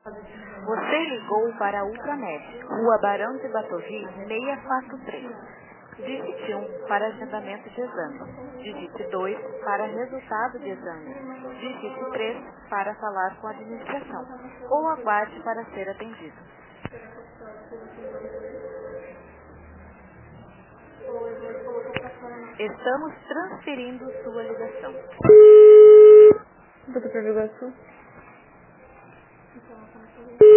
Você ligou para a Ultramed, Rua Barão de Batovi, 643. Digite 1 para agendamento de exame. Digite 2 para resultado de exame. Digite 3 para falar com a administração. Ou aguarde para ser atendido. Estamos transferindo sua ligação. Doutor Iguaçu.